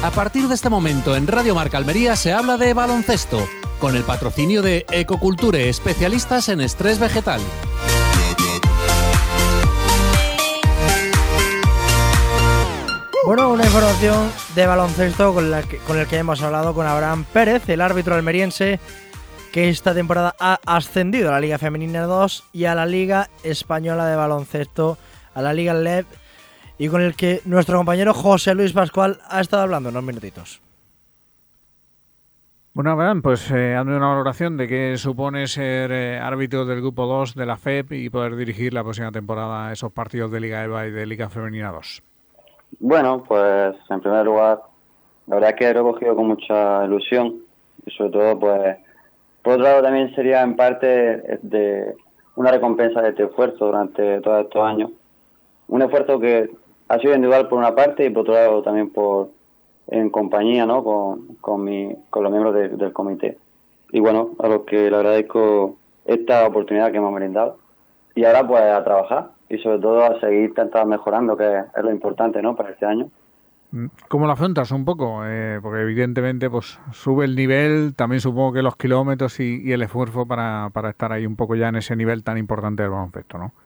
A partir de este momento en Radio Marca Almería se habla de baloncesto, con el patrocinio de Ecoculture, especialistas en estrés vegetal. Bueno, una información de baloncesto con el que hemos hablado con Abraham Pérez, el árbitro almeriense que esta temporada ha ascendido a la Liga Femenina 2 y a la Liga Española de Baloncesto, a la Liga LEB, y con el que nuestro compañero José Luis Pascual ha estado hablando unos minutitos. Bueno, Abraham, pues hazme una valoración de qué supone ser árbitro del Grupo 2 de la FEP y poder dirigir la próxima temporada esos partidos de Liga EVA y de Liga Femenina 2. Bueno, pues en primer lugar, la verdad es que lo he cogido con mucha ilusión y sobre todo, pues, por otro lado también sería en parte de una recompensa de este esfuerzo durante todos estos años. Un esfuerzo que ha sido individual por una parte y por otro lado también en compañía, ¿no? con los miembros del comité. Y bueno, a los que le agradezco esta oportunidad que me han brindado. Y ahora pues a trabajar y sobre todo a seguir intentando mejorando, que es lo importante, ¿no? Para este año. ¿Cómo lo afrontas un poco? Porque evidentemente pues sube el nivel, también supongo que los kilómetros y el esfuerzo para estar ahí un poco ya en ese nivel tan importante del baloncesto, ¿no?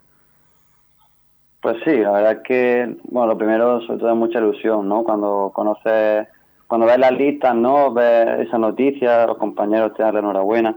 Pues sí, la verdad es que, bueno, lo primero sobre todo es mucha ilusión, ¿no? Cuando ves las listas, ¿no? Ves esa noticia, los compañeros te dan la enhorabuena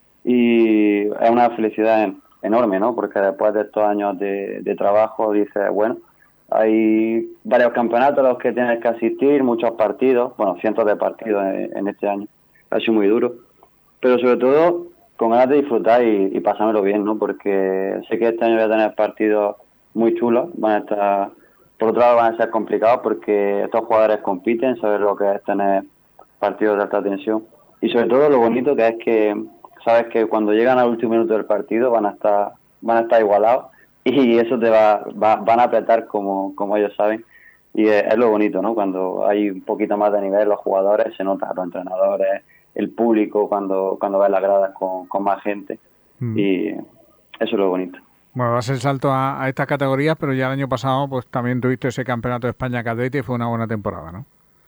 y es una felicidad enorme, ¿no? Porque después de estos años de trabajo dices, bueno, hay varios campeonatos a los que tienes que asistir, muchos partidos, bueno, cientos de partidos en este año, ha sido muy duro, pero sobre todo con ganas de disfrutar y pasármelo bien, ¿no? Porque sé que este año voy a tener partidos muy chulos, por otro lado van a ser complicados porque estos jugadores compiten, saber lo que es tener partidos de alta tensión y sobre todo lo bonito que es que sabes que cuando llegan al último minuto del partido van a estar igualados y eso van a apretar como ellos saben y es lo bonito, ¿no? Cuando hay un poquito más de nivel los jugadores, se nota los entrenadores, el público cuando ves las gradas con más gente y eso es lo bonito. Bueno, das el salto a estas categorías, pero ya el año pasado pues también tuviste ese campeonato de España cadete y fue una buena temporada, ¿no?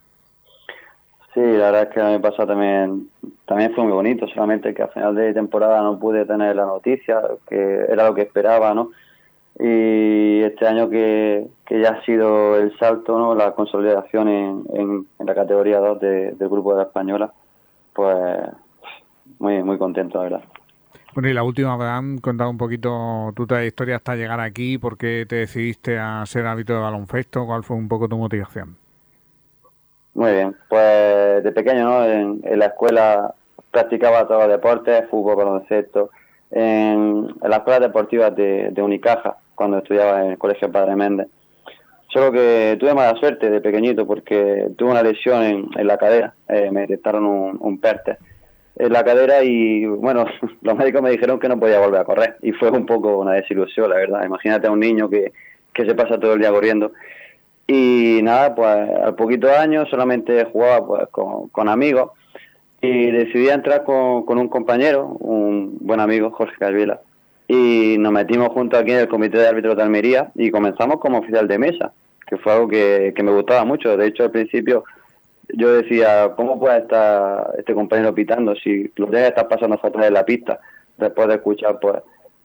Sí, la verdad es que el año pasado también fue muy bonito, solamente que a final de temporada no pude tener la noticia, que era lo que esperaba, ¿no? Y este año que ya ha sido el salto, ¿no? La consolidación en la categoría 2 del grupo de la española, pues muy, muy contento, la verdad. Bueno, y la última, Abraham, contad un poquito tu trayectoria hasta llegar aquí, por qué te decidiste a ser árbitro de baloncesto, cuál fue un poco tu motivación. Muy bien, pues de pequeño, ¿no? En la escuela practicaba todos los deportes, fútbol, baloncesto, en las escuelas deportivas de Unicaja, cuando estudiaba en el Colegio Padre Méndez. Solo que tuve mala suerte de pequeñito porque tuve una lesión en la cadera, me detectaron un PERTE en la cadera y bueno, los médicos me dijeron que no podía volver a correr y fue un poco una desilusión, la verdad. Imagínate a un niño que se pasa todo el día corriendo y nada, pues al poquito de años solamente jugaba pues con amigos y decidí entrar con un compañero, un buen amigo, Jorge Calvila, y nos metimos juntos aquí en el comité de árbitros de Almería y comenzamos como oficial de mesa, que fue algo que me gustaba mucho. De hecho, al principio yo decía, ¿cómo puede estar este compañero pitando si los días están pasando fatal en la pista? Después de escuchar pues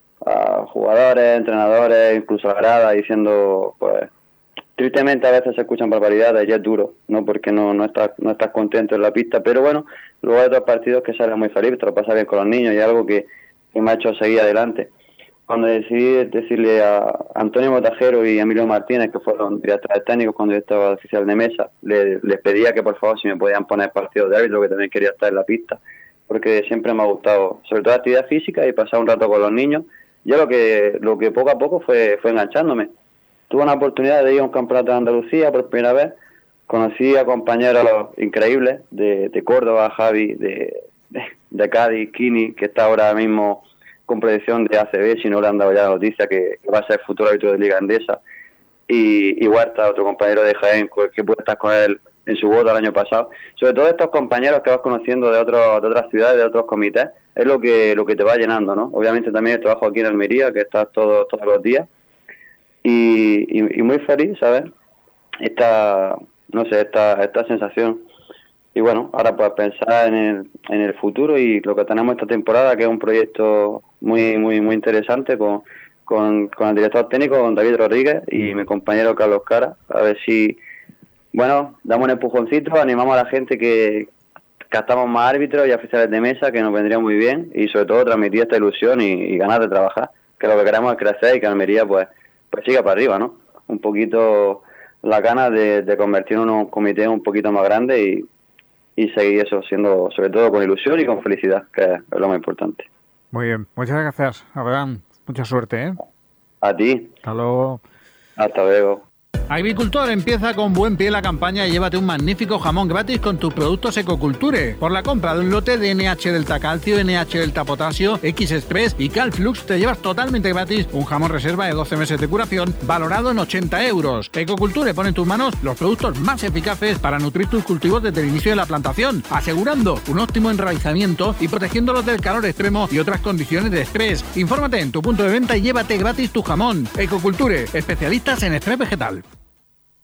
a jugadores, entrenadores, incluso a la grada diciendo, pues tristemente a veces se escuchan barbaridades y es duro, ¿no? Porque no estás contento en la pista, pero bueno, luego hay otros partidos que salen muy feliz, te lo pasas bien con los niños y es algo que me ha hecho seguir adelante. Cuando decidí decirle a Antonio Motajero y Emilio Martínez, que fueron directores técnicos cuando yo estaba oficial de mesa, les pedía que por favor si me podían poner partidos de árbitro, que también quería estar en la pista, porque siempre me ha gustado, sobre todo la actividad física y pasar un rato con los niños. Yo lo que poco a poco fue enganchándome. Tuve una oportunidad de ir a un campeonato de Andalucía por primera vez, conocí a compañeros increíbles de Córdoba, Javi, de Cádiz, Kini, que está ahora mismo con predicción de ACB, si no le han dado ya la noticia que va a ser futuro árbitro de Liga Endesa, y Huerta, otro compañero de Jaén, que puede estar con él en su boda el año pasado. Sobre todo estos compañeros que vas conociendo de otras ciudades, de otros comités, es lo que te va llenando, ¿no? Obviamente también el trabajo aquí en Almería, que estás todos los días, y muy feliz, ¿sabes? no sé, esta sensación. Y bueno, ahora pues pensar en el futuro y lo que tenemos esta temporada, que es un proyecto muy interesante con el director técnico, con David Rodríguez, y mi compañero Carlos Cara, a ver si, bueno, damos un empujoncito, animamos a la gente que captamos más árbitros y oficiales de mesa, que nos vendría muy bien, y sobre todo transmitir esta ilusión y ganas de trabajar, que lo que queremos es crecer y que Almería pues siga para arriba, ¿no? Un poquito la ganas de convertirnos en un comité un poquito más grande y seguir eso, siendo sobre todo con ilusión y con felicidad, que es lo más importante. Muy bien, muchas gracias, Abraham. Mucha suerte, ¿eh? A ti. Hasta luego. Hasta luego. Agricultor, empieza con buen pie la campaña y llévate un magnífico jamón gratis con tus productos Ecoculture. Por la compra de un lote de NH Delta Calcio, NH Delta Potasio, X Express y Calflux te llevas totalmente gratis un jamón reserva de 12 meses de curación valorado en 80 euros. Ecoculture pone en tus manos los productos más eficaces para nutrir tus cultivos desde el inicio de la plantación, asegurando un óptimo enraizamiento y protegiéndolos del calor extremo y otras condiciones de estrés. Infórmate en tu punto de venta y llévate gratis tu jamón. Ecoculture, especialistas en estrés vegetal.